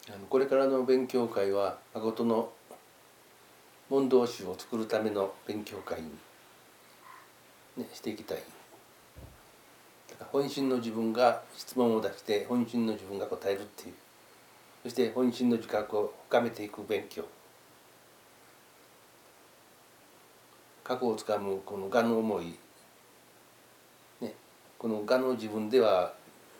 これからの勉強会は誠の問答集を作るための勉強会に、していきたい。だから本心の自分が質問を出して本心の自分が答えるっていう、そして本心の自覚を深めていく勉強。過去をつかむこの我の思い、この我の自分では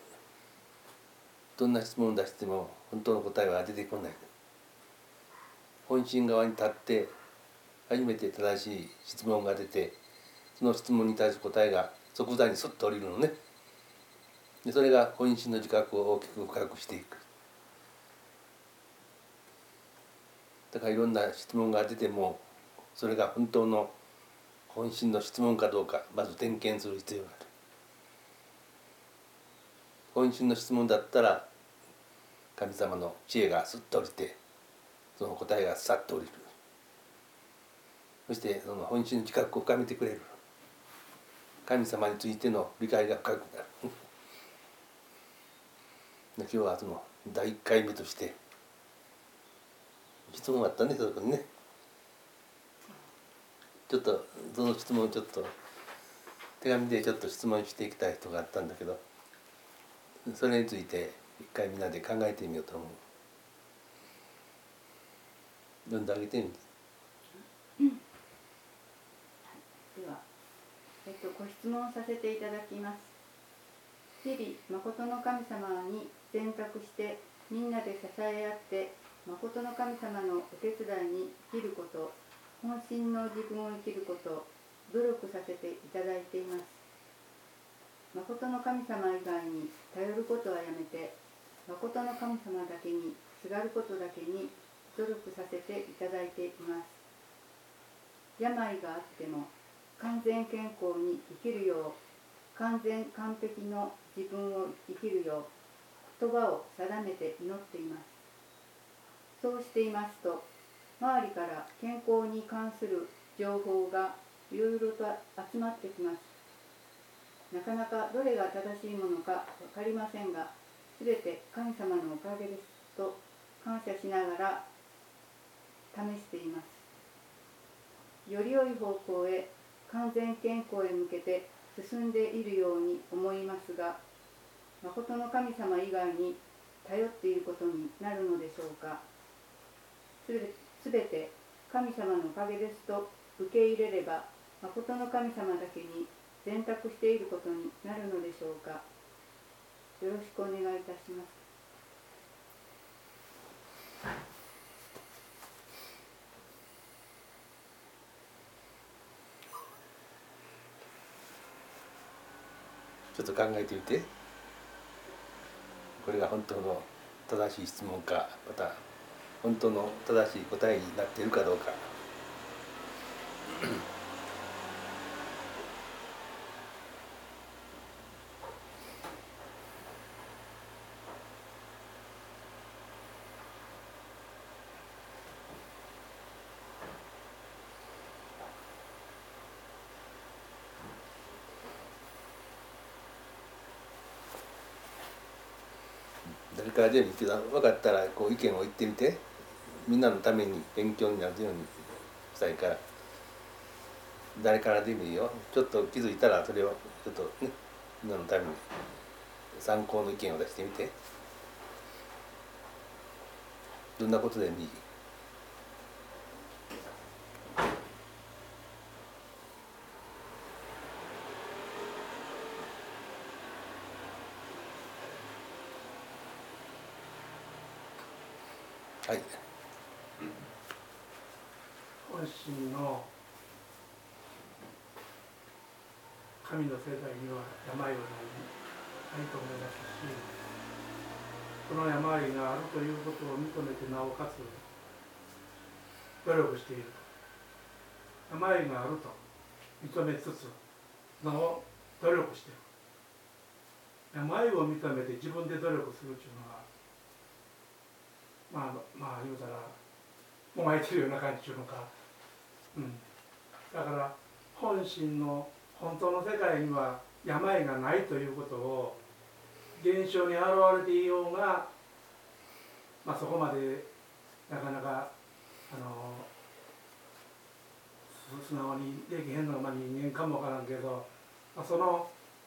どんな質問を出しても本当の答えは出てこない。本心側に立って初めて正しい質問が出て、その質問に対する答えが即座にスッと降りるのね。でそれが本心の自覚を大きく深くしていく。だからいろんな質問が出ても、それが本当の本心の質問かどうかまず点検する必要がある。本心の質問だったら神様の知恵がスッと降りて、その答えがさっと降りる。そしてその本心の自覚を深めてくれる。神様についての理解が深くなる。今日はその第1回目として質問あったね、そこにね。ちょっとその質問をちょっと手紙でちょっと質問していきたい人があったんだけど、それについて一回みんなで考えてみようと思う。読んであげてみる。 では、ご質問させていただきます。日々、誠の神様に全託してみんなで支え合って誠の神様のお手伝いに生きること、本心の自分を生きること、努力させていただいています。誠の神様以外に頼ることはやめて、誠の神様だけにすがることだけに努力させていただいています。病があっても完全健康に生きるよう、完全完璧の自分を生きるよう言葉を定めて祈っています。そうしていますと、周りから健康に関する情報がいろいろと集まってきます。なかなかどれが正しいものか分かりませんが、すべて神様のおかげですと感謝しながら試しています。より良い方向へ、完全健康へ向けて進んでいるように思いますが、誠の神様以外に頼っていることになるのでしょうか。すべて神様のおかげですと受け入れれば、誠の神様だけに全託していることになるのでしょうか。よろしくお願いいたします。 ちょっと考えてみて。これが本当の正しい質問か、また本当の正しい答えになっているかどうか。誰からでもいいけど、分かったらこう意見を言ってみて。みんなのために勉強になるようにしたいから、誰からでもいいよ。ちょっと気づいたらそれをちょっとね、みんなのために参考の意見を出してみて。どんなことでもいい。はい。 本心の神の世界には病はないと思いますし、この病があるということを認めてなおかつ努力していると。病があると認めつつなお努力している。病を認めて自分で努力するというのは、言うたらもがいてるような感じというのか、だから本心の本当の世界には病がないということを現象に現れていようが、 そこまでなかなか素直にできへんのが人間かもわからんけど、その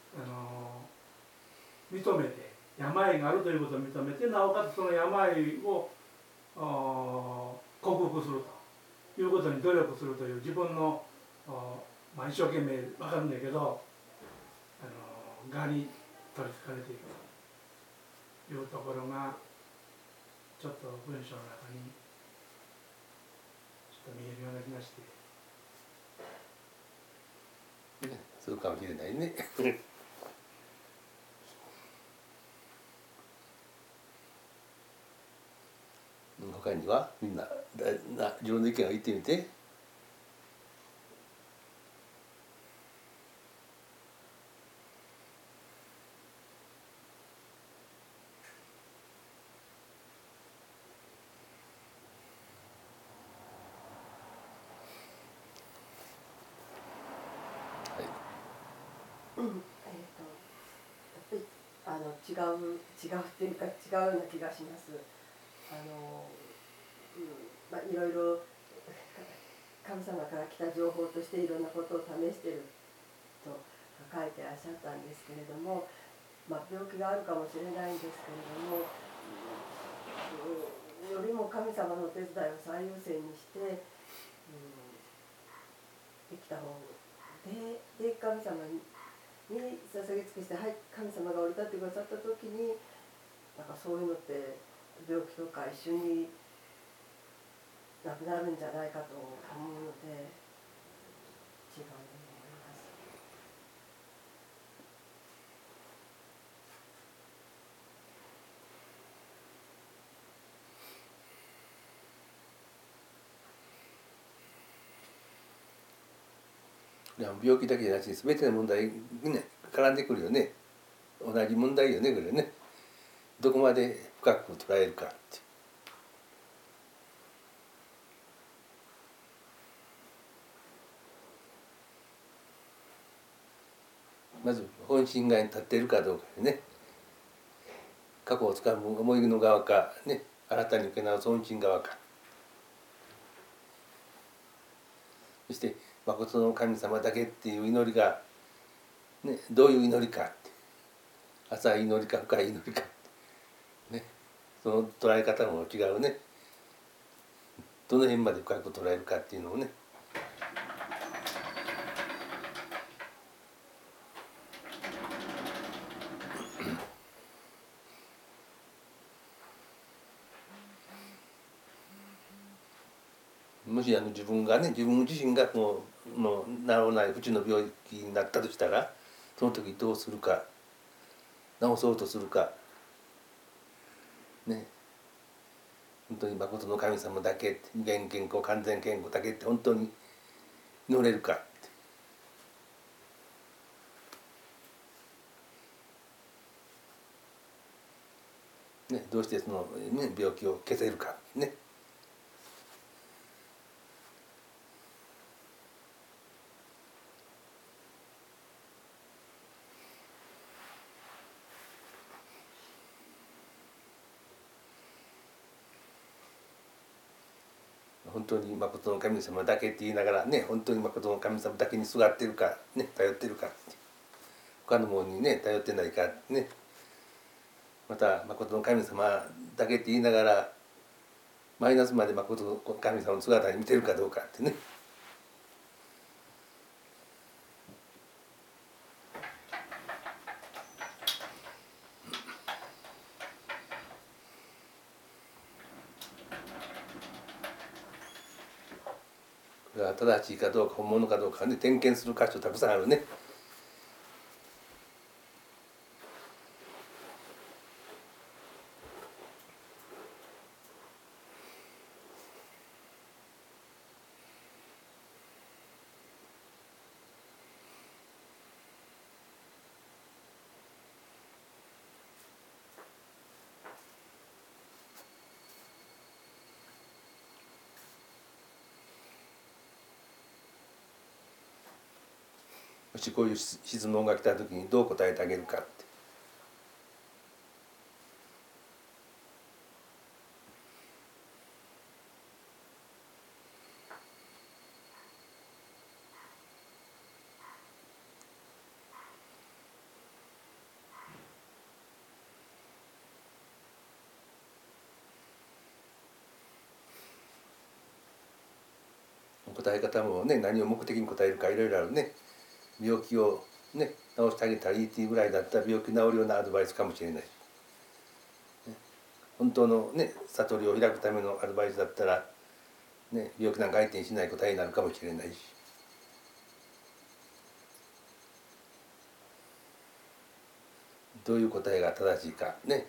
認めて病があるということを認めて、なおかつその病を克服するということに努力するという自分の一生懸命分かるんだけど我に取りつかれていくというところがちょっと文章の中にちょっと見えるような気がして。 そうかもしれないね。他にはみんな自分の意見を言ってみて。 やっぱり違うっていうか違うような気がします。いろいろ神様から来た情報としていろんなことを試してると書いてらっしゃったんですけれども、病気があるかもしれないんですけれども、よりも神様のお手伝いを最優先にして、できた方で神様に捧げ尽くして、はい、神様が降り立ってくださった時にそういうのって病気とか一緒になくなるんじゃないかと思うので違うように思います。 病気だけじゃなしに全ての問題にね絡んでくるよね。同じ問題よね、これね。どこまで深く捉えるかって。まず本心側に立っているかどうかでね。過去をつかむ思いの側かね、新たに受け直す本心側か。そして誠の神様だけっていう祈りが、ね、どういう祈りかって、浅い祈りか深い祈りかって、ね、その捉え方も違うね。どの辺まで深く捉えるかっていうのをね。もし自分がね、自分自身がもう治らない不治の病気になったとしたら、その時どうするか、治そうとするかね、本当に誠の神様だけって、無限健康完全健康だけって本当に祈れるかって、ね、どうしてその、ね、病気を消せるかね。本当に誠の神様だけって言いながらね、本当に誠の神様だけにすがってるか、ね、頼ってるかって、他のものにね頼ってないかね、また誠の神様だけって言いながらマイナスまで誠の神様の姿に見てるかどうかってね。が正しいかどうか本物かどうかね、点検する箇所たくさんあるね。もしこういう質問が来た時にどう答えてあげるかって。 答え方もね、何を目的に答えるかいろいろあるね。病気をね治してあげたらいいっていうぐらいだったら病気治るようなアドバイスかもしれない。本当のね悟りを開くためのアドバイスだったら、ね、病気なんか相手にしない答えになるかもしれないし。どういう答えが正しいかね。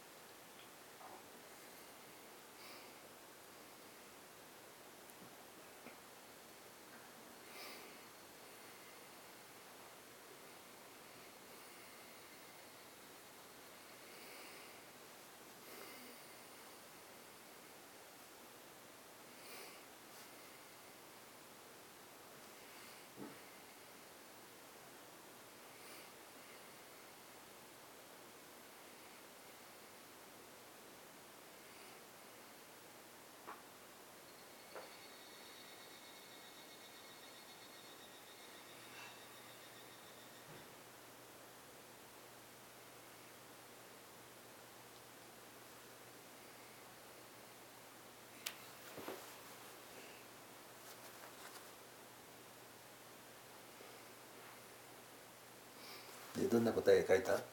でどんな答え書いた？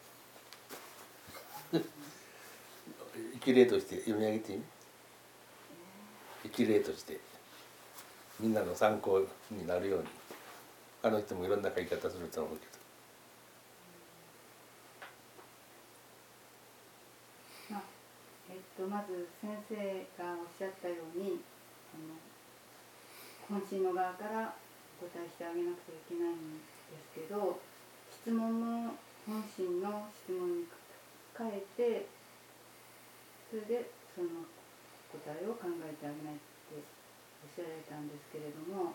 一例として読み上げてみ。一例としてみんなの参考になるように。あの人もいろんな書き方すると思うけど。まず先生がおっしゃったように本心の側からお答えしてあげなくちゃいけないんですけど、質問も本心の質問に変えて、それでその答えを考えてあげないっておっしゃられたんですけれども、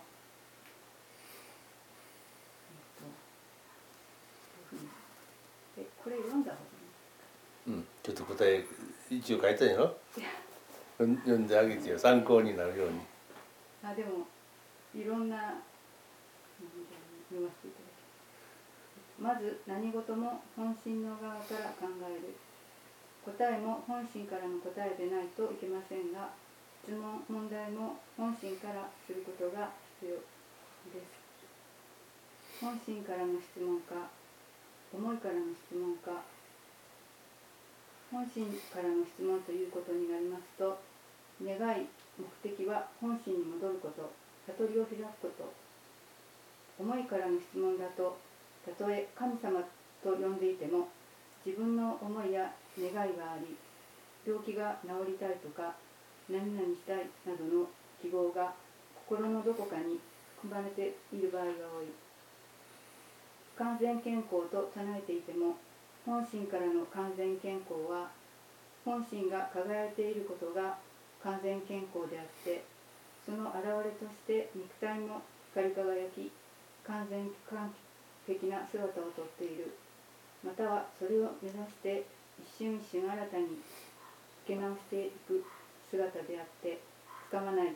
これ読んだ方がいい？ ちょっと答え一応書いたんやろ。読んであげてよ、参考になるように。 でもいろんな読ませていただきます。まず何事も本心の側から考える。答えも本心からの答えでないといけませんが、質問問題も本心からすることが必要です。本心からの質問か、思いからの質問か。本心からの質問ということになりますと、願い、目的は本心に戻ること、悟りを開くこと。思いからの質問だと、たとえ神様と呼んでいても、自分の思いや願いがあり、病気が治りたいとか、何々したいなどの希望が心のどこかに含まれている場合が多い。完全健康と唱えていても、本心からの完全健康は、本心が輝いていることが完全健康であって、その現れとして肉体も光り輝き、完全完璧な姿をとっている。またはそれを目指して一瞬一瞬新たに付け直していく姿であってつかまない。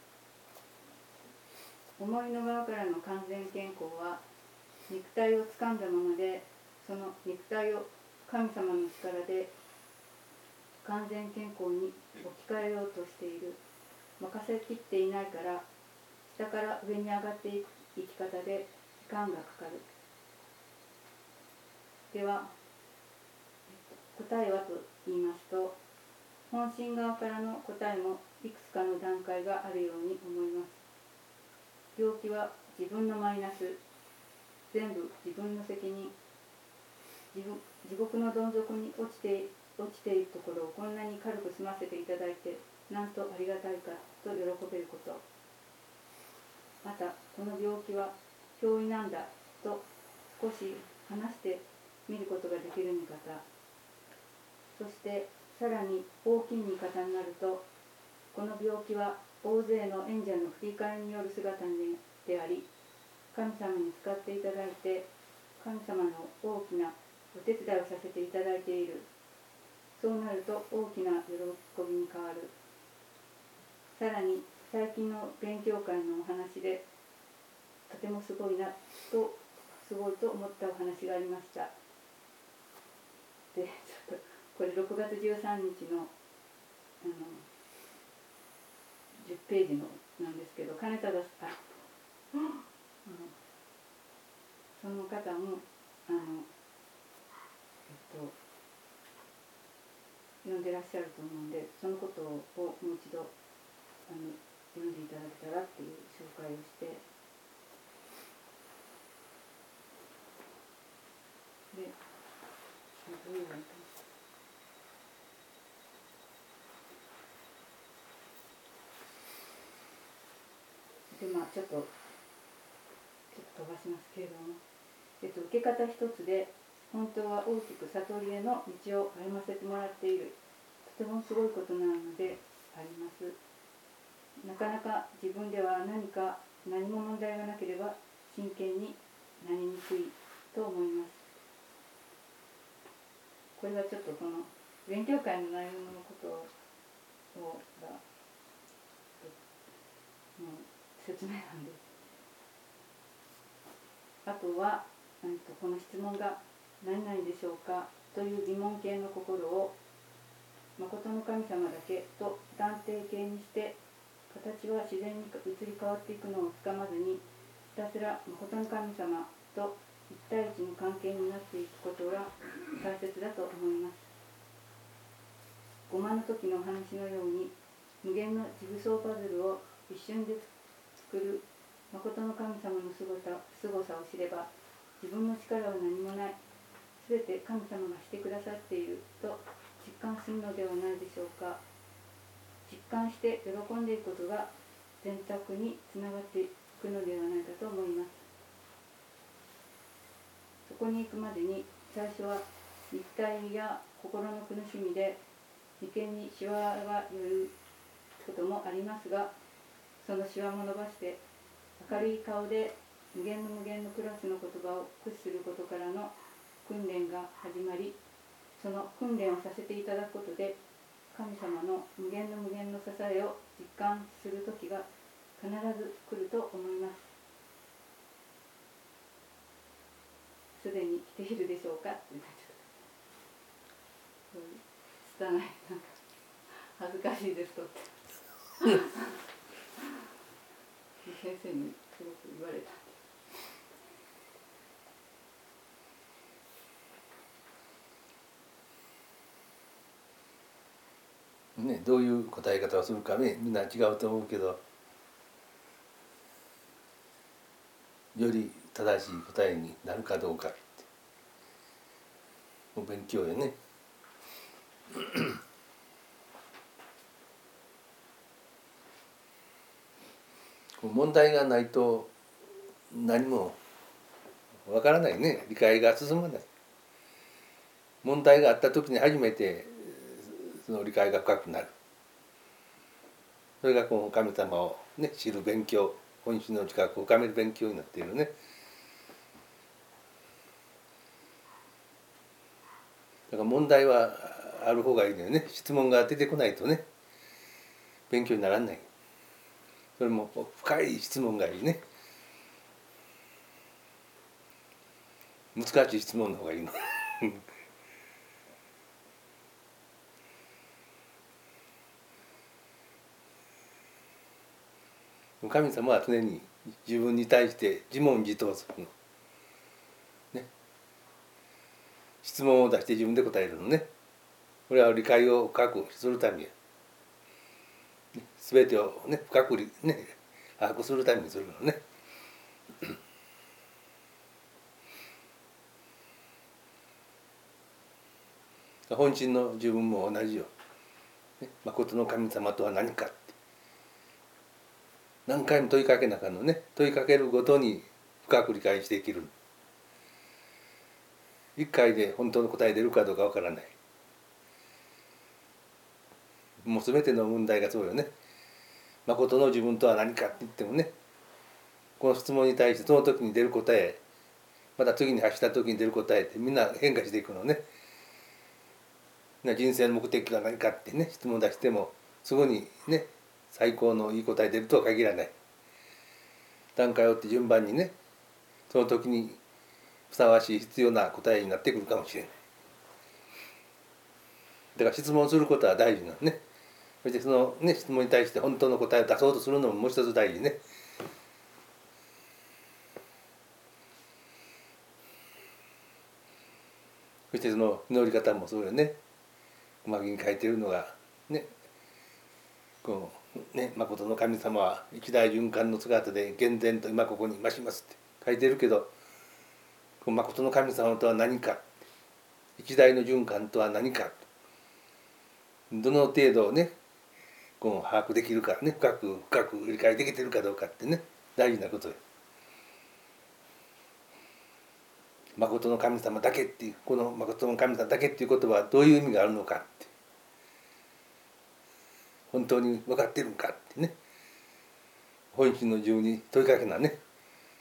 思いの側からの完全健康は、肉体をつかんだままで、その肉体を神様の力で完全健康に置き換えようとしている。任せきっていないから、下から上に上がっていく生き方で時間がかかる。では、答えはと言いますと、本心側からの答えもいくつかの段階があるように思います。病気は自分のマイナス、全部自分の責任。地獄のどん底に落ちているところをこんなに軽く済ませていただいて、なんとありがたいかと喜べること。また、この病気は脅威なんだと少し話してみることができる見方。そしてさらに大きい見方になると、この病気は大勢の演者の振り替えによる姿であり、神様に使っていただいて、神様の大きなお手伝いをさせていただいている。そうなると大きな喜びに変わる。さらに最近の勉強会のお話で、とてもすごいと思ったお話がありました。で、ちょっとこれ6月13日の10ページのなんですけど、金忠さん、その方も読んでらっしゃると思うんで、そのことをもう一度読んでいただけたらっていう紹介をして、で、どういうのかな。でちょっと飛ばしますけれども、受け方一つで本当は大きく悟りへの道を歩ませてもらっている、とてもすごいことなのであります。なかなか自分では何も問題がなければ真剣になりにくいと思います。これはちょっとこの勉強会の内容のことが説明なんです。あとはこの質問が何々でしょうかという疑問形の心を誠の神様だけと断定形にして、形は自然に移り変わっていくのをつかまずに、ひたすら誠の神様と一対一の関係になっていくことが大切だと思います。ゴマの時の話のように、無限のジグソーパズルを一瞬で作る誠の神様のすごさを知れば、自分の力は何もない、すべて神様がしてくださっていると実感するのではないでしょうか。実感して喜んでいくことが善悪につながっていくのではないかと思います。そこに行くまでに、最初は肉体や心の苦しみで眉間にシワが寄ることもありますが、そのシワも伸ばして明るい顔で無限のクラスの言葉を駆使することからの訓練が始まり、その訓練をさせていただくことで、神様の無限の支えを実感する時が必ず来ると思います。すでに来ているでしょうかって言ったら、拙い、恥ずかしいですとって先生にすごく言われた。 ね、どういう答え方をするかね、みんな違うと思うけど、より正しい答えになるかどうかってお勉強よね。問題がないと何もわからないね、理解が進まない。問題があった時に初めてその理解が深くなる。それがこの神様を、ね、知る勉強、本心の自覚を深める勉強になっているね。だから問題はある方がいいのよね。質問が出てこないとね、勉強にならない。それも深い質問がいいね。難しい質問の方がいいの。神様は常に自分に対して自問自答するの。ね。質問を出して自分で答えるのね。これは理解を深くするために、全てをね深くね把握するためにするのね。本心の自分も同じよ。誠の神様とは何かって何回も問いかけなかんのね。問いかけるごとに深く理解していける。一回で本当の答え出るかどうかわからない。もう全ての問題がそうよね。誠の自分とは何かって言ってもね、この質問に対してその時に出る答え、また次に発した時に出る答えってみんな変化していくのね。人生の目的が何かってね質問出してもすぐにね最高のいい答え出るとは限らない。段階を追って順番にねその時にふさわしい必要な答えになってくるかもしれない。だから質問することは大事なのね。 そしてそのね質問に対して本当の答えを出そうとするのももう一つ大事ね。そしてその祈り方もそうよね。小牧に書いてるのがね、こうね、誠の神様は一大循環の姿で厳然と今ここにいましますって書いてるけど、この誠の神様とは何か、一大の循環とは何か、どの程度ねこう把握できるかね、深く理解できてるかどうかってね、大事なことよ。誠の神様だけっていう、この誠の神様だけっていう言葉はどういう意味があるのかって、本当に分かってるんかってね、本心の自分に問いかけなね。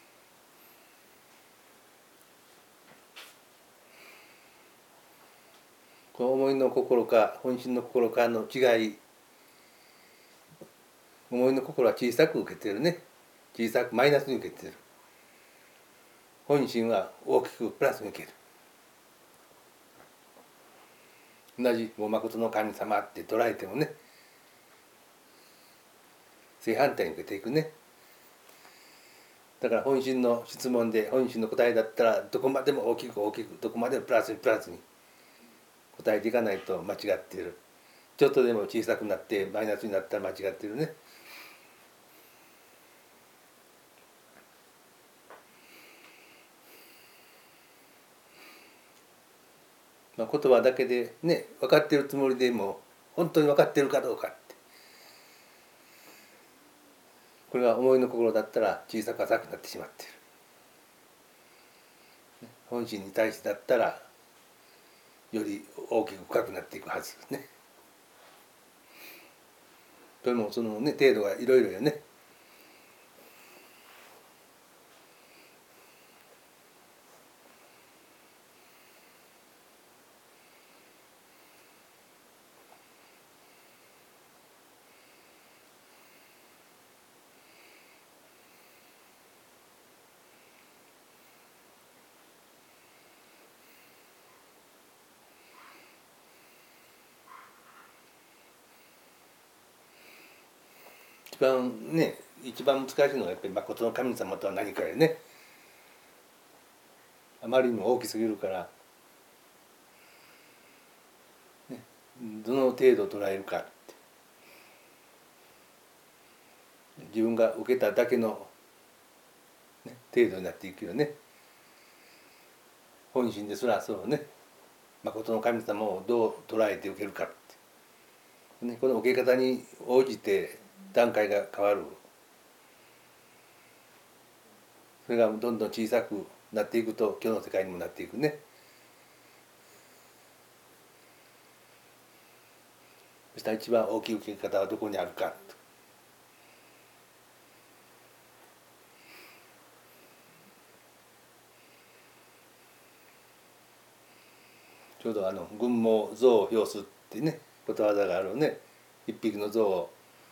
この思いの心か本心の心かの違い、思いの心は小さく受けてるね、小さくマイナスに受けてる。本心は大きくプラスに受ける。同じもう誠の神様って捉えてもね、正反対に受けていくね。だから本心の質問で本心の答えだったらどこまでも大きくどこまでもプラスに答えていかないと間違っている。ちょっとでも小さくなってマイナスになったら間違っているね。言葉だけでね分かっているつもりでも本当に分かっているかどうかって、これが思いの心だったら小さく浅くなってしまっている。本心に対してだったらより大きく深くなっていくはずですね。それもそのね程度がいろいろよね。一番難しいのはやっぱり誠の神様とは何かよね。あまりにも大きすぎるから、ね、どの程度捉えるかって、自分が受けただけの、ね、程度になっていくよね。本心ですらそうね、誠の神様をどう捉えて受けるかって、ね、この受け方に応じて段階が変わる。それがどんどん小さくなっていくと今日の世界にもなっていくね。そしたら一番大きい受け方はどこにあるかと。ちょうど群毛象を表すってねことわざがあるね。一匹の象を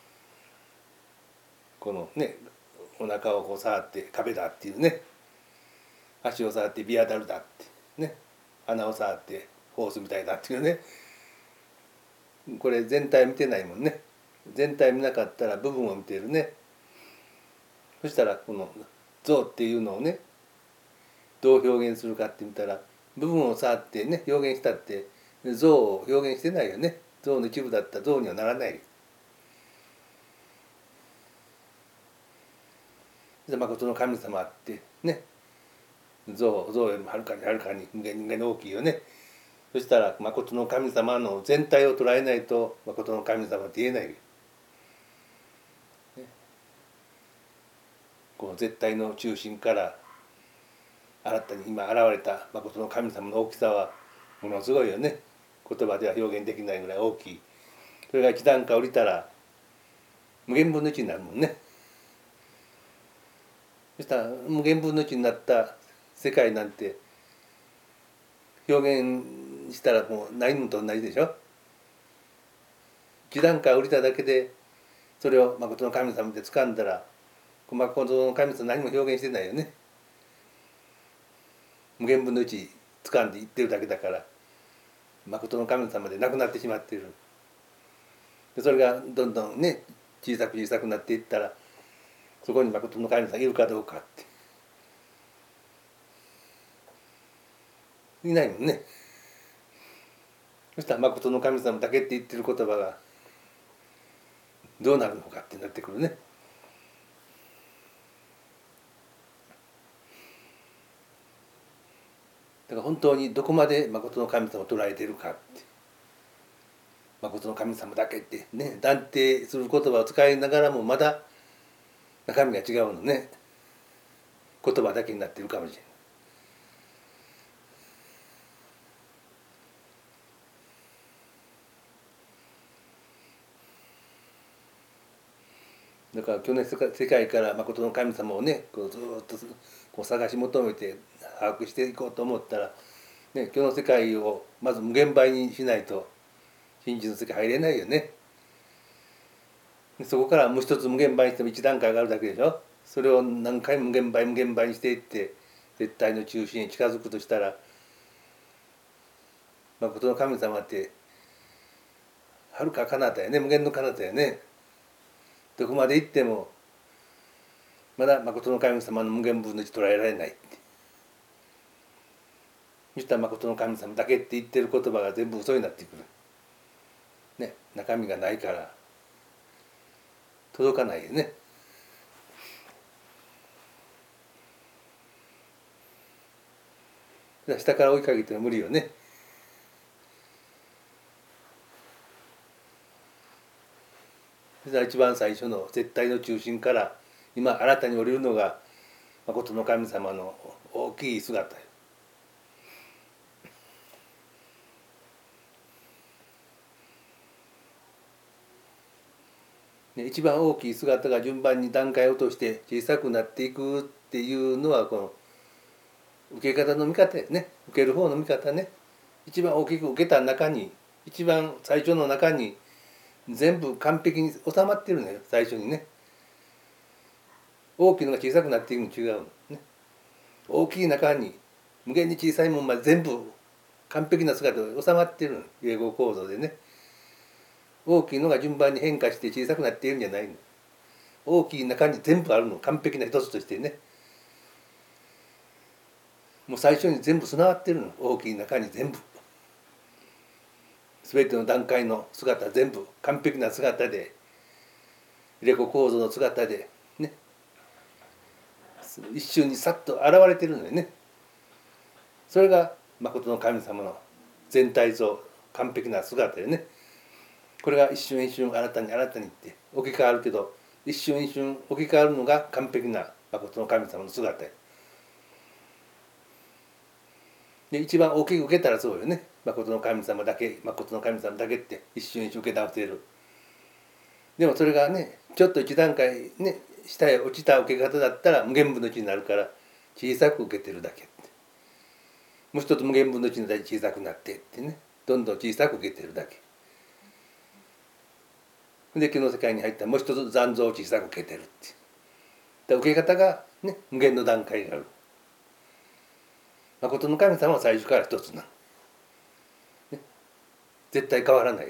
このねお腹をこう触って壁だっていうね、足を触ってビアダルだってね、鼻を触ってホースみたいだっていうね。これ全体見てないもんね。全体見なかったら部分を見てるね。そしたらこの像っていうのをねどう表現するかって見たら、部分を触ってね表現したって像を表現してないよね。像の一部だったら像にはならない。誠の神様ってね、像よりもはるかに無限に大きいよね。そしたら誠の神様の全体を捉えないと誠の神様って言えないよ。こう絶対の中心から新たに今現れた誠の神様の大きさはものすごいよね。言葉では表現できないぐらい大きい。それが一段階降りたら無限分の1になるもんね。そしたら無限分の1になった世界なんて表現したらもうないのと同じでしょ。一段階降りただけでそれを誠の神様で掴んだら誠の神様何も表現してないよね。無限分の1掴んでいってるだけだから誠の神様でなくなってしまっている。 でそれがどんどんね小さく小さくなっていったらそこに誠の神様がいるかどうかっていないもんね。そしたら誠の神様だけって言ってる言葉がどうなるのかってなってくるね。だから本当にどこまで誠の神様を捉えているかって、誠の神様だけってね断定する言葉を使いながらもまだ中身が違うのね。言葉だけになっているかもしれない。だから去年世界から誠の神様をねこうずっとこう探し求めて把握していこうと思ったら、ね、今日の世界をまず無限倍にしないと真実の世界入れないよね。そこからもう一つ無限倍にしても一段階上がるだけでしょ。それを何回も無限倍にしていって絶対の中心に近づくとしたら誠の神様ってはるか彼方やね、無限の彼方やね。どこまで行ってもまだ誠の神様の無限分の1捉えられないって。そしたら誠の神様だけって言ってる言葉が全部嘘になってくる。ね、中身がないから届かないよね。下から追いかけても無理よね。一番最初の絶対の中心から今新たに降りるのが誠の神様の大きい姿よ。一番大きい姿が順番に段階を落として小さくなっていくっていうのはこの受け方の見方やね。受ける方の見方ね。一番大きく受けた中に一番最初の中に全部完璧に収まってるのよ最初にね。大きいのが小さくなっていくの違うのね。大きい中に無限に小さいもんまで全部完璧な姿が収まってるの融合構造でね。大きいのが順番に変化して小さくなっているんじゃないの。大きい中に全部あるの完璧な一つとしてね。もう最初に全部備わってるの。大きい中に全部全ての段階の姿全部完璧な姿でレコ構造の姿でね一瞬にさっと現れてるのよね。それが誠の神様の全体像完璧な姿よね。これが一瞬一瞬新たにって置き換わるけど一瞬一瞬置き換わるのが完璧な誠の神様の姿よ。で一番大きく受けたらそうよね。誠の神様だけって一瞬一瞬受け直せる。でもそれがねちょっと一段階ね下へ落ちた受け方だったら無限分の1になるから小さく受けてるだけって。もう一つ無限分の1になったら小さくなってってねどんどん小さく受けてるだけ。で昨日世界に入ったらもう一つ残像を小さく受けてるって。受け方がね無限の段階がある。誠の神様は最初から一つなの。絶対変わらない。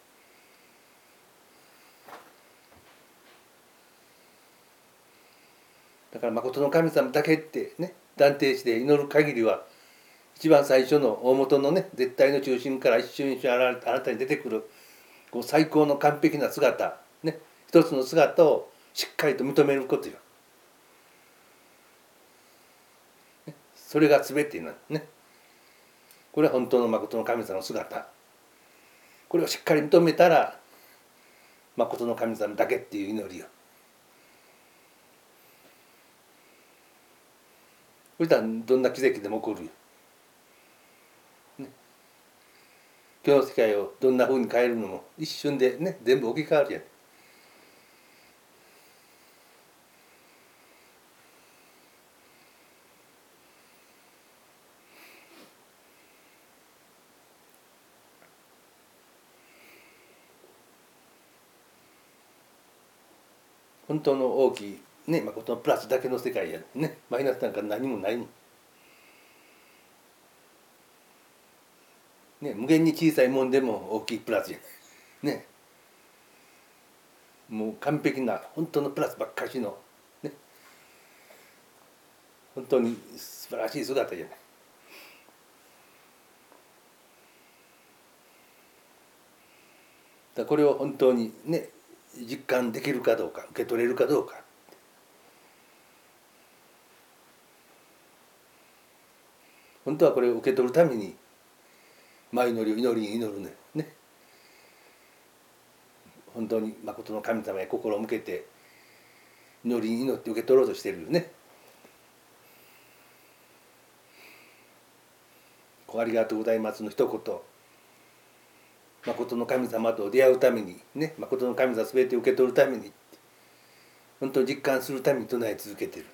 だから誠の神様だけってね断定して祈る限りは一番最初の大元のね絶対の中心から一瞬一瞬新たに出てくるこう最高の完璧な姿ね一つの姿をしっかりと認めることよ。それが全てなのね。これは本当の誠の神様の姿。これをしっかり認めたら誠の神様だけっていう祈りよ。そしたらどんな奇跡でも起こるよ。ね、今日の世界をどんなふうに変えるのも一瞬でね全部置き換わるやん。本当の大きいね誠のプラスだけの世界やねマイナスなんか何もないもん。ね無限に小さいもんでも大きいプラスやね。 もう完璧な本当のプラスばっかしのね、本当に素晴らしい姿じゃない。だこれを本当にね実感できるかどうか、受け取れるかどうか。本当はこれを受け取るために前祈りを祈りに祈るね。本当に誠の神様へ心を向けて祈りに祈って受け取ろうとしているよね。ありがとうございますの一言、誠の神様と出会うためにね、誠の神様すべて受け取るために本当に実感するために唱え続けている。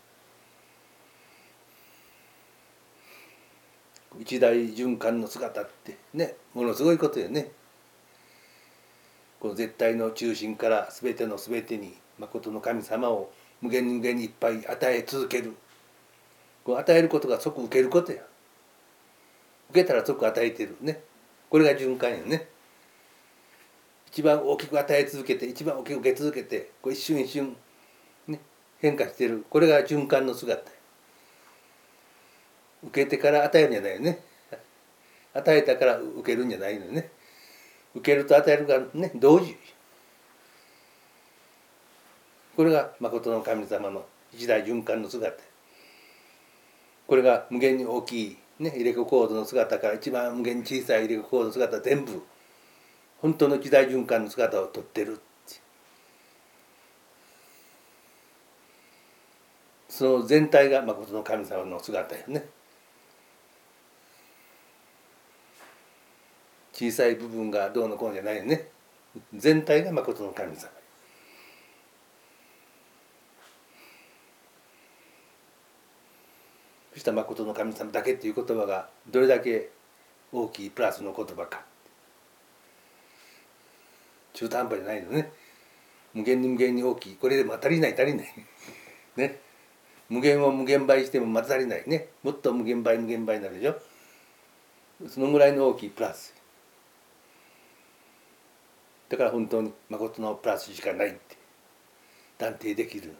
一大循環の姿ってね、ものすごいことよね。この絶対の中心から全ての全てに誠の神様を無限に無限にいっぱい与え続ける。こう与えることが即受けることや。受けたら即与えてるね。これが循環やね。一番大きく与え続けて、一番大きく受け続けて、こう一瞬一瞬、ね、変化してる。これが循環の姿や。受けてから与えるんじゃないよね。与えたから受けるんじゃないのよね。受けると与えるがね同時。これが誠の神様の一大循環の姿。これが無限に大きいね入れ子コードの姿から一番無限に小さい入れ子コードの姿全部本当の一大循環の姿をとってる。その全体が誠の神様の姿よね。小さい部分がどうのこうのじゃないよね。全体が誠の神様。そしたら誠の神様だけっていう言葉がどれだけ大きいプラスの言葉か。中途半端じゃないのね。無限に無限に大きい。これでも足りないね。無限を無限倍してもまた足りないね。もっと無限倍無限倍になるでしょ。そのぐらいの大きいプラス。だから本当に誠のプラスしかないって断定できる。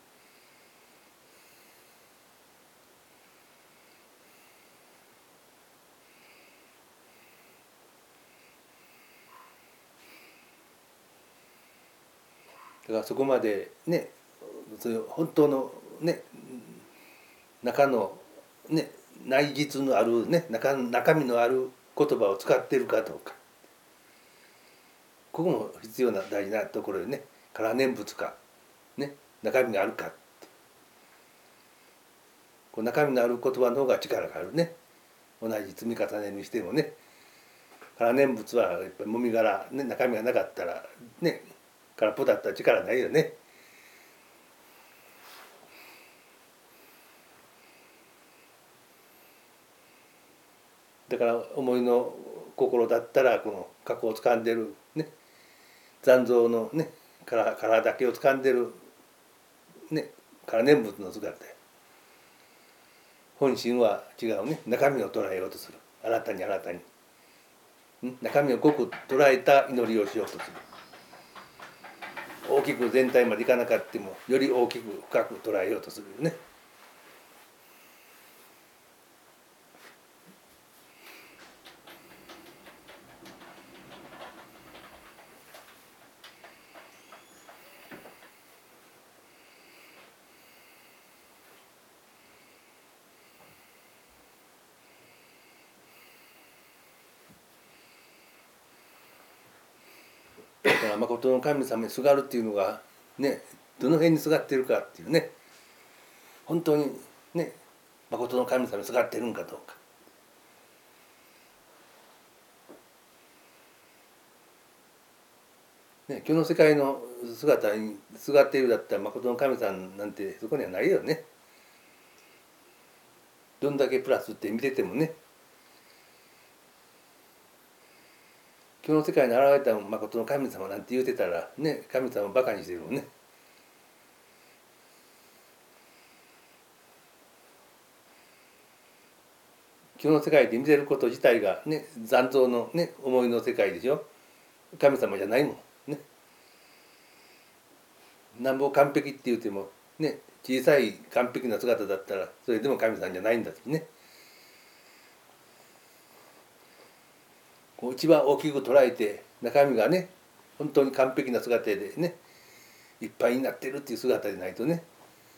だからそこまでね、そういう本当のね中のね内実のあるね中身のある言葉を使っているかどうか。ここも必要な大事なところでね、空念仏か、ね、中身があるかって。こう中身のある言葉の方が力があるね。同じ積み重ねにしてもね。空念仏はやっぱりもみ殻、ね、中身がなかったらね、空っぽだったら力ないよね。だから思いの心だったらこの過去を掴んでるね。残像のね殻だけを掴んでるね空念仏の姿で本心は違うね中身を捉えようとする。新たに中身を濃く捉えた祈りをしようとする。大きく全体までいかなかってもより大きく深く捉えようとするね。だから誠の神様にすがるっていうのがねどの辺にすがってるかっていうね、本当にね誠の神様にすがってるんかどうか。ね、今日の世界の姿にすがっているだったら誠の神様なんてそこにはないよね。どんだけプラスって見ててもね、今日の世界に現れた誠の神様なんて言うてたらね、神様をバカにしてるもんね。今日の世界で見てること自体がね残像のね思いの世界でしょ。神様じゃないもんね。 なんぼ完璧って言うてもね、小さい完璧な姿だったらそれでも神さんじゃないんだしね。こう一番大きく捉えて中身がね本当に完璧な姿でねいっぱいになってるっていう姿でないとね、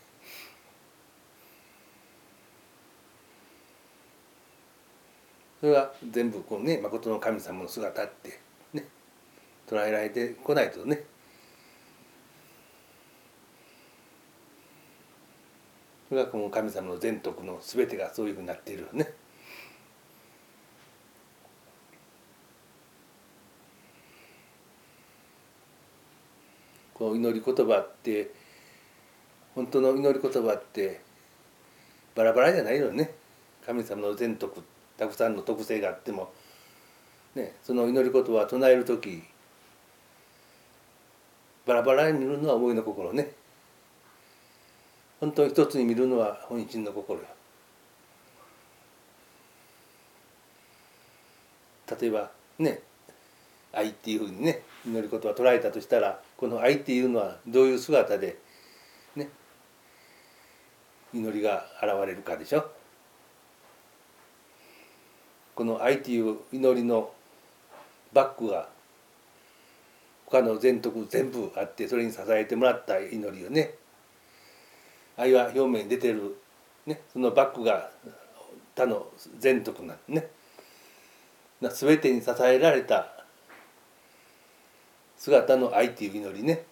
それは全部こうね誠の神様の姿ってね捉えられてこないとね、それがこの神様の全徳の全てがそういうふうになっているよね。この祈り言葉って本当の祈り言葉ってバラバラじゃないよね。神様の全徳たくさんの特性があっても、ね、その祈り言葉を唱える時バラバラに見るのは思いの心ね。本当に一つに見るのは本心の心よ。例えばね愛っていうふうにね祈り言葉を捉えたとしたら、この愛っていうのはどういう姿でね祈りが現れるかでしょ。この愛という祈りのバックが他の全徳全部あって、それに支えてもらった祈りをね、愛は表面に出てる、ね、そのバックが他の全徳なんね。全てに支えられた姿の愛という祈りね。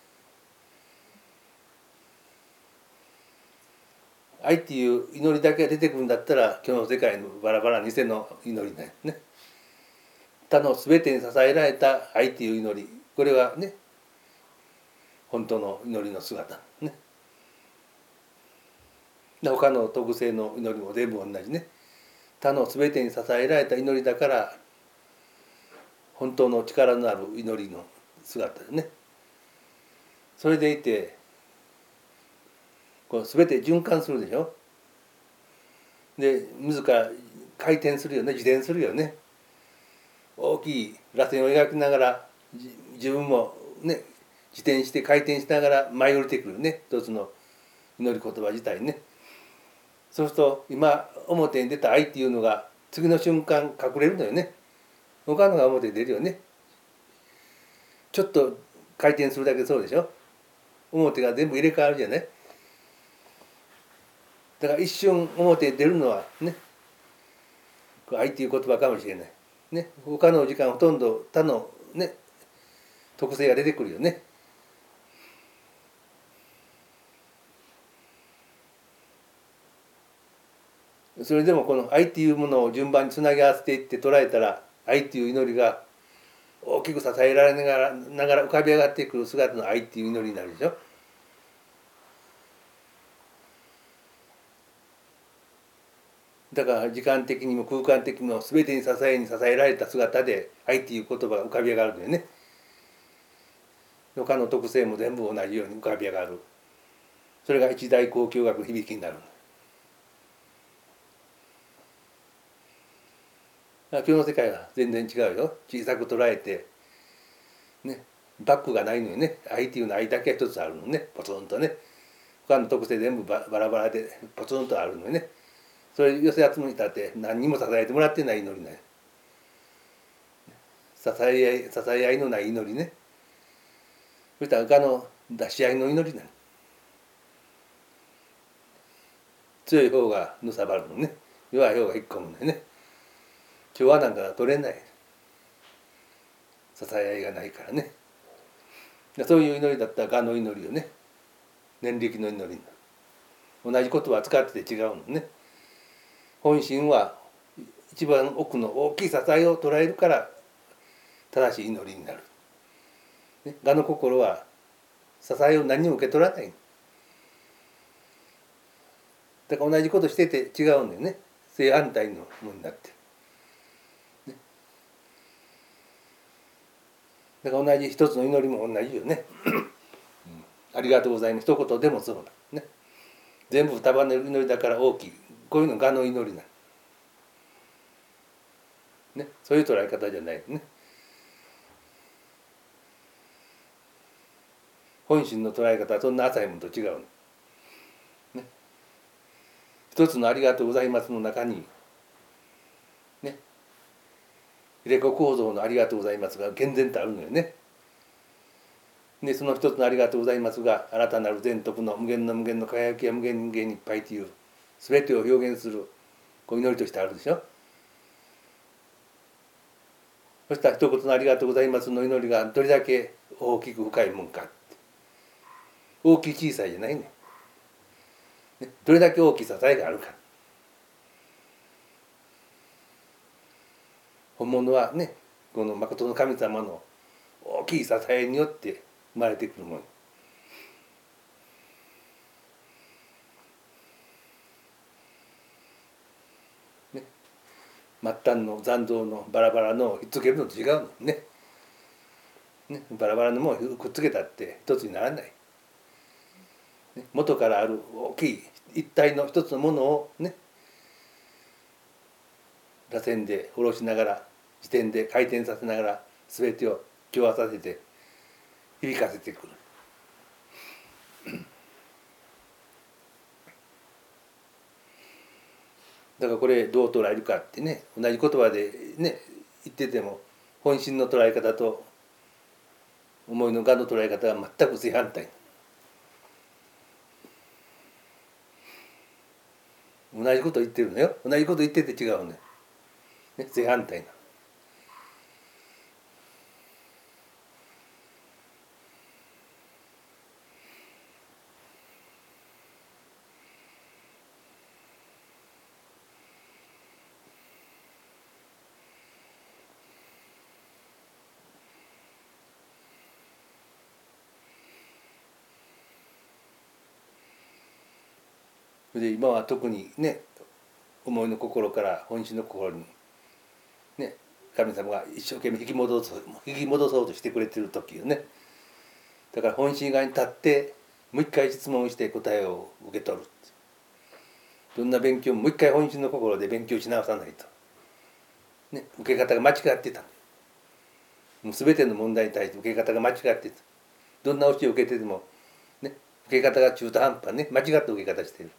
愛っていう祈りだけが出てくるんだったら今日の世界のバラバラ偽の祈りだよね。他の全てに支えられた愛っていう祈り、これはね本当の祈りの姿ね。他の特性の祈りも全部同じね。他の全てに支えられた祈りだから本当の力のある祈りの姿でね。それでいてこう全て循環するでしょ。で自ら回転するよね、自転するよね。大きい螺旋を描きながら自分もね自転して回転しながら舞い降りてくるね、一つの祈り言葉自体ね。そうすると今表に出た愛っていうのが次の瞬間隠れるのよね。他のが表に出るよね。ちょっと回転するだけそうでしょ。表が全部入れ替わるじゃない。だから一瞬表に出るのはね愛っていう言葉かもしれないね。他の時間ほとんど他のね特性が出てくるよね。それでもこの愛っていうものを順番につなぎ合わせていって捉えたら、愛っていう祈りが大きく支えられながら浮かび上がってくる姿の愛っていう祈りになるでしょ。だから時間的にも空間的にも全てに支えられた姿で愛っていう言葉が浮かび上がるんだよね。他の特性も全部同じように浮かび上がる。それが一大交響楽の響きになる。今日の世界は全然違うよ。小さく捉えてねバックがないのよね。愛っていうのは愛だけが一つあるのね、ポツンとね。他の特性全部バラバラでポツンとあるのよね。それ寄せ集めたって何にも支えてもらってない祈りね。支え合いのない祈りね。そしたら他の出し合いの祈りなの。強い方がのさばるのね、弱い方が引っ込むのよね。調和なんか取れない、支え合いがないからね。そういう祈りだったら我の祈りをね、念力の祈りになる。同じ言葉を使ってて違うのね。本心は一番奥の大きい支えを捉えるから正しい祈りになる。我の心は支えを何にも受け取らない。だから同じことしてて違うんだよね。正反対のものになってる。だから同じ一つの祈りも同じよね。ありがとうございます一言でもそうだね。全部束ねる祈りだから大きい。こういうのが我の祈りなの。ね、そういう捉え方じゃないね。 本心の捉え方はそんな浅いものと違うの、ね、一つのありがとうございますの中にね、入れ子構造のありがとうございますが厳然とあるのよね。でその一つのありがとうございますが新たなる全徳の無限の無限の輝きや無限無限にいっぱいという全てを表現するこう祈りとしてあるでしょ。そしたら一言のありがとうございますの祈りがどれだけ大きく深いもんか、大きい小さいじゃないね。どれだけ大きい支えがあるか。本物はね、この誠の神様の大きい支えによって生まれてくるもの。ね、末端の残像のバラバラのをひっつけるのと違うのね。ね、バラバラのものをくっつけたって一つにならない。ね、元からある大きい一体の一つのものをね、螺旋で下ろしながら自転で回転させながら全てを調和させて響かせてくる。だからこれどう捉えるかってね、同じ言葉でね言ってても本心の捉え方と思いの我の捉え方は全く正反対。同じこと言ってるのよ。同じこと言ってて違うね。ね、正反対な。で今は特にね、思いの心から本心の心にね、神様が一生懸命引き戻そうとしてくれてる時よね。だから本心側に立ってもう一回質問して答えを受け取る。どんな勉強ももう一回本心の心で勉強し直さないと、ね、受け方が間違ってた。もう全ての問題に対して受け方が間違ってた。どんな教えを受けてても、ね、受け方が中途半端ね、間違った受け方している。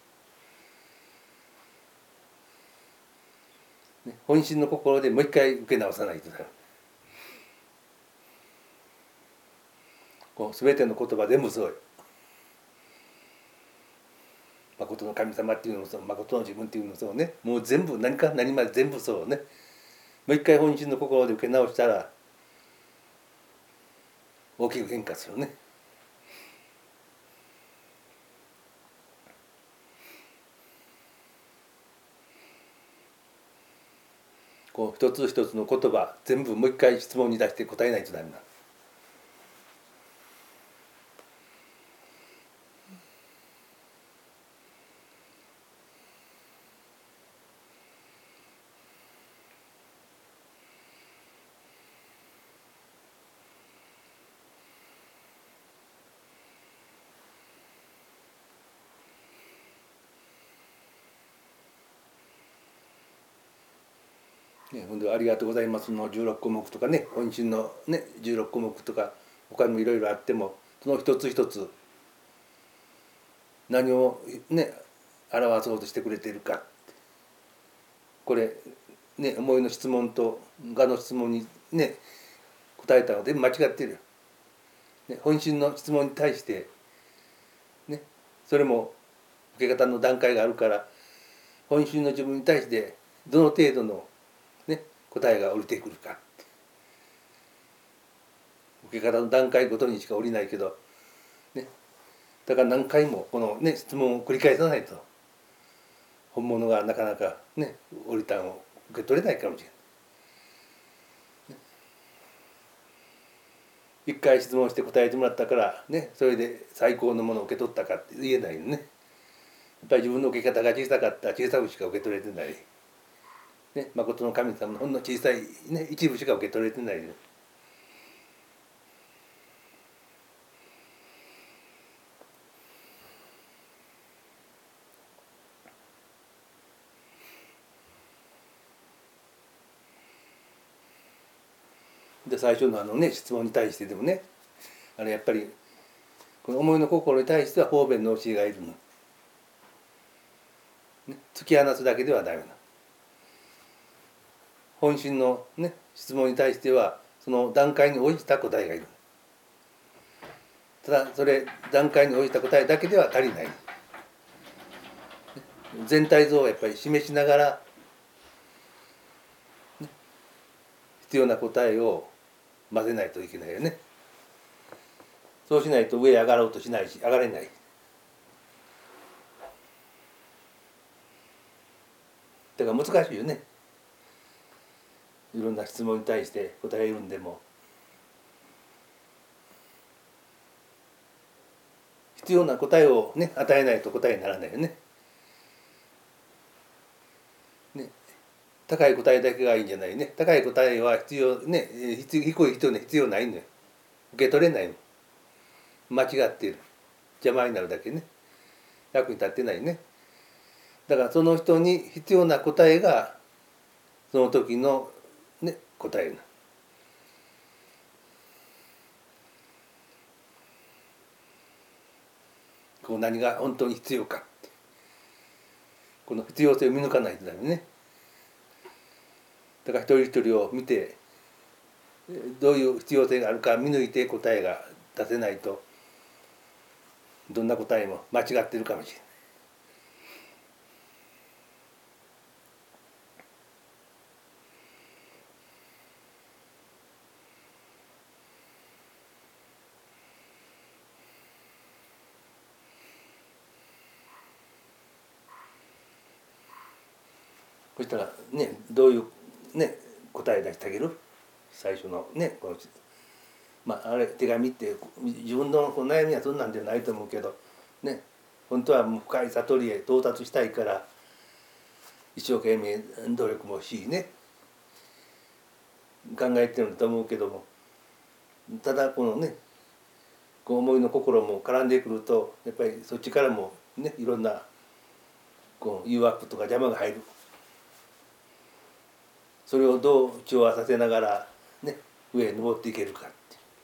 本心の心でもう一回受け直さないとだよ。こう全ての言葉全部そうよ。誠の神様っていうのもそう、誠の自分っていうのもそうね、もう全部何か何まで全部そうね。もう一回本心の心で受け直したら大きく変化するね。こう一つ一つの言葉全部もう一回質問に出して答えないとダメなの。ね、ほんでありがとうございますの16項目とかね、本心のね16項目とか他にもいろいろあっても、その一つ一つ何をね表そうとしてくれているか、これね思いの質問と我の質問にね答えたので間違ってるよ、ね、本心の質問に対してね、それも受け方の段階があるから、本心の自分に対してどの程度のね答えが降りてくるか、受け方の段階ごとにしか降りないけどね、だから何回もこのね質問を繰り返さないと本物がなかなかね降りたんを受け取れないかもしれない。一回質問して答えてもらったからね、それで最高のものを受け取ったかって言えないよね。やっぱり自分の受け方が小さかったら小さくしか受け取れてない、ね、誠の神様のほんの小さい、ね、一部しか受け取れてない。で最初のね質問に対してでもね、やっぱりこの思いの心に対しては方便の教えがいるの、ね、突き放すだけではダメな、本心の、ね、質問に対してはその段階に応じた答えがいる。ただそれ段階に応じた答えだけでは足りない。全体像をやっぱり示しながら、ね、必要な答えを混ぜないといけないよね。そうしないと上へ上がろうとしないし上がれない。だから難しいよね。いろんな質問に対して答えるんでも必要な答えをね与えないと答えにならないよね。高い答えだけがいいんじゃないね。高い答えは必要ね、低い人に必要ないのよ。受け取れないの。間違っている。邪魔になるだけね。役に立ってないね。だからその人に必要な答えがその時のね答えな。こう何が本当に必要かって、この必要性を見抜かないとダメね。だから一人一人を見てどういう必要性があるか見抜いて答えが出せないとどんな答えも間違ってるかもしれない。そしたらねどういうね答え出してあげる。最初のねこのまああれ手紙って自分の悩みはそんなんじゃないと思うけどね、本当はもう深い悟りへ到達したいから一生懸命努力もしね考えてるんだと思うけども、ただこのねこう思いの心も絡んでくるとやっぱりそっちからもねいろんなこう誘惑とか邪魔が入る。それをどう調和させながらね上へ登っていけるかって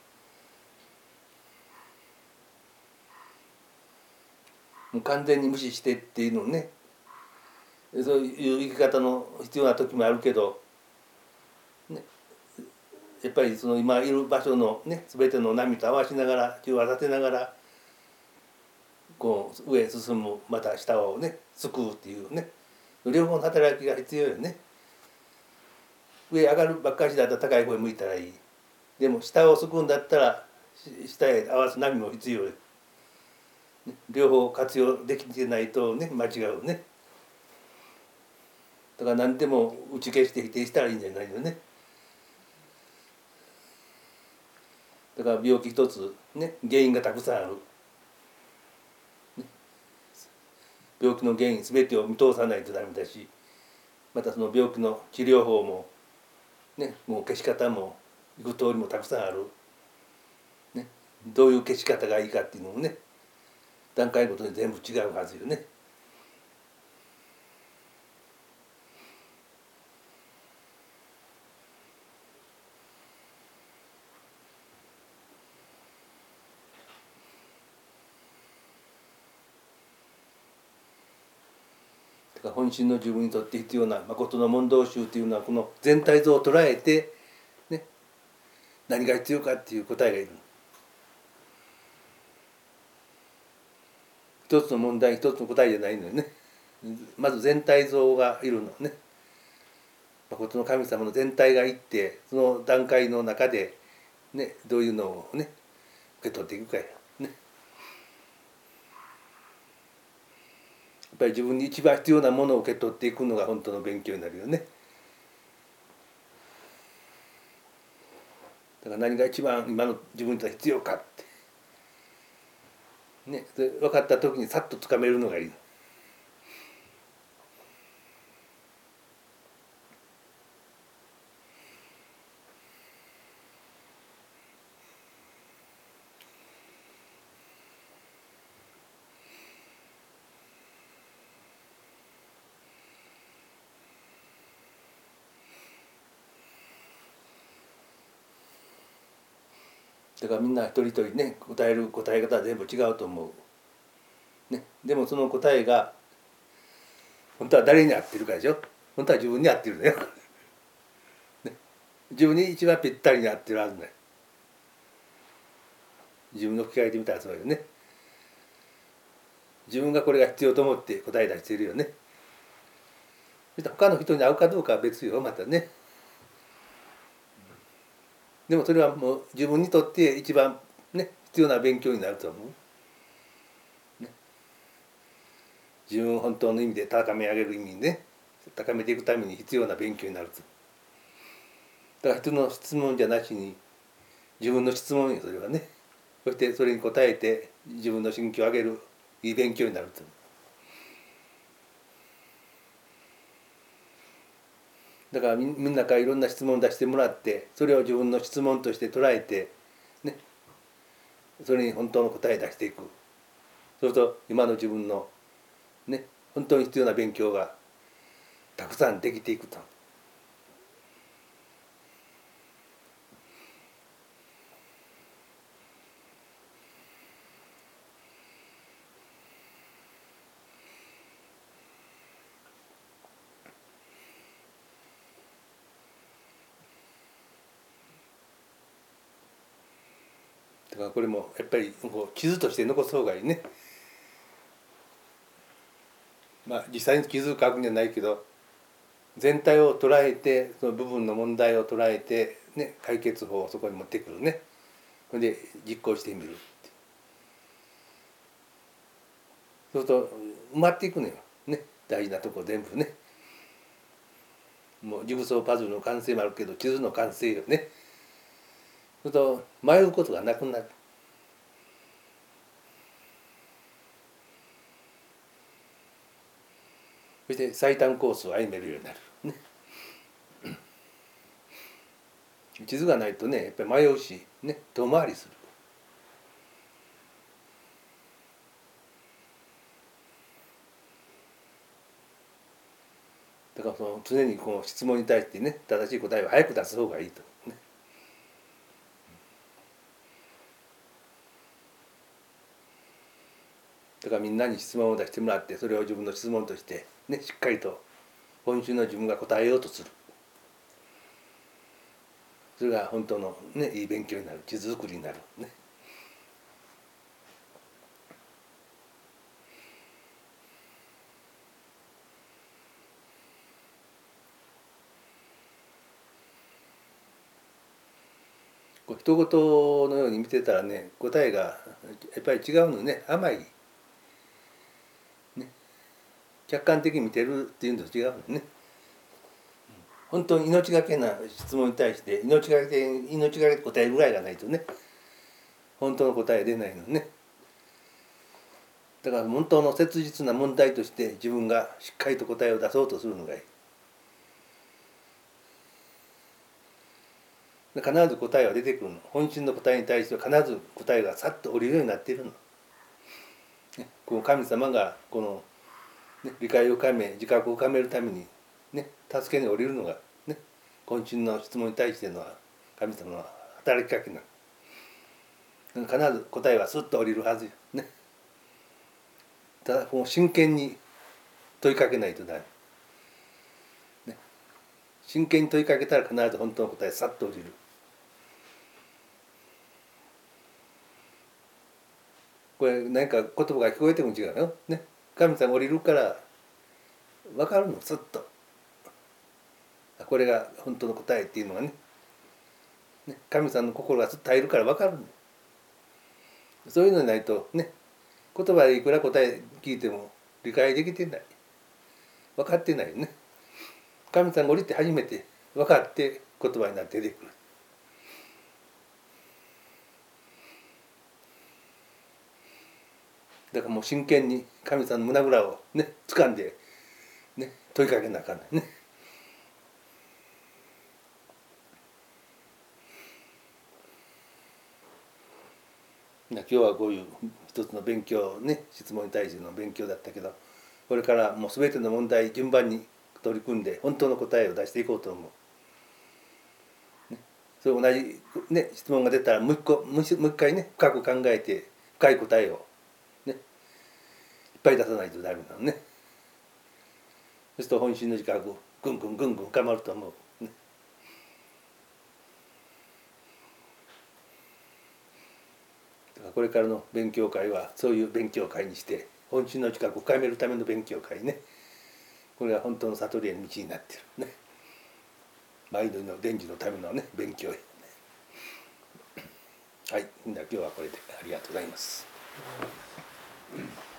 もう完全に無視してっていうのね、そういう生き方の必要な時もあるけど、ね、やっぱりその今いる場所のね全ての波と合わしながら調和させながらこう上へ進む、また下をね救うっていうね両方の働きが必要よね。上上がるばっかりだったら高い方へ向いたらいい。でも下を救うんだったら下へ合わす波も必要よ。両方活用できてないとね間違うね。だから何でも打ち消して否定したらいいんじゃないよね。だから病気一つね原因がたくさんある。病気の原因全てを見通さないとダメだし、またその病気の治療法もねもう消し方も行く通りもたくさんある。ね、どういう消し方がいいかっていうのもね段階ごとに全部違うはずよね。だから本心の自分にとって必要な誠の問答集というのはこの全体像を捉えて、ね、何が必要かっていう答えがいる。一つの問題一つの答えじゃないのよね。まず全体像がいるのね。誠の神様の全体がいってその段階の中で、ね、どういうのをね受け取っていくかやね。やっぱり自分に一番必要なものを受け取っていくのが本当の勉強になるよね。だから何が一番今の自分にとって必要かってね、それ分かった時にさっとつかめるのがいい。 だからみんな一人一人ね答える答え方は全部違うと思う、ね、でもその答えが本当は誰に合ってるかでしょ。本当は自分に合ってるんだよ、ね、自分に一番ぴったりに合ってるはずだよ。自分の置き換えてみたらそうよね。自分がこれが必要と思って答え出しているよね。そして他の人に合うかどうかは別よ、またね。でもそれはもう自分にとって一番ね必要な勉強になると思う、ね、自分を本当の意味で高め上げる意味にね、高めていくために必要な勉強になると。だから人の質問じゃなしに自分の質問よ、それはね。そしてそれに答えて自分の心境を上げるいい勉強になると。だからみんなからいろんな質問を出してもらって、それを自分の質問として捉えてね、それに本当の答え出していく。そうすると今の自分のね本当に必要な勉強がたくさんできていくと。だからこれもやっぱりこう地図として残す方がいいね。まあ実際に地図書くんじゃないけど、全体を捉えてその部分の問題を捉えて、ね、解決法をそこに持ってくるね。それで実行してみる。そうすると埋まっていくのよ、ね、大事なとこ全部ね。もうジグソーパズルの完成もあるけど地図の完成よね。そうすると迷うことがなくなる。そして最短コースを歩めるようになる、ね、地図がないとねやっぱり迷うし、ね、遠回りする。だからその常にこの質問に対してね正しい答えを早く出す方がいいと、ね、だからみんなに質問を出してもらって、それを自分の質問として、ね、しっかりと本心の自分が答えようとする。それが本当の、ね、いい勉強になる、地図作りになる、ね。人事のように見てたらね答えがやっぱり違うのね。甘い、ね、客観的に見てるっていうのと違うのね。本当に命がけな質問に対して命がけ答えるぐらいがないとね本当の答え出ないのね。だから本当の切実な問題として自分がしっかりと答えを出そうとするのがいい。必ず答えは出てくるの。本心の答えに対しては必ず答えがさっと降りるようになっているの。この神様がこの、ね、理解を深め自覚を深めるために、ね、助けに降りるのが、ね、本心の質問に対しての神様の働きかけなの。必ず答えはスッと降りるはずよ、ね。ただもう真剣に問いかけないとダメ、ね。真剣に問いかけたら必ず本当の答えさっと降りる。これ何か言葉が聞こえても違うよ、ね。神様降りるから分かるの、すっと。これが本当の答えっていうのがね。神様の心がすっと入るから分かるの。そういうのにないとね、言葉でいくら答え聞いても理解できてない。分かってないよね。神様が降りて初めて分かって言葉になって出てくる。だからもう真剣に神様の胸ぐらをね掴んでね問いかけなあかんないね。今日はこういう一つの勉強ね、質問に対しての勉強だったけど、これからもう全ての問題順番に取り組んで本当の答えを出していこうと思う、ね。 そう同じ、ね、質問が出たらもう一回ね深く考えて深い答えをねいっぱい出さないとダメなのね。そうすると本心の自覚ぐんぐん深まると思う、ね。だからこれからの勉強会はそういう勉強会にして本心の自覚を深めるための勉強会ね。これは本当の悟りへの道になってるね。毎度の伝授のためのね勉強へ、ね。はい、今日はこれでありがとうございます。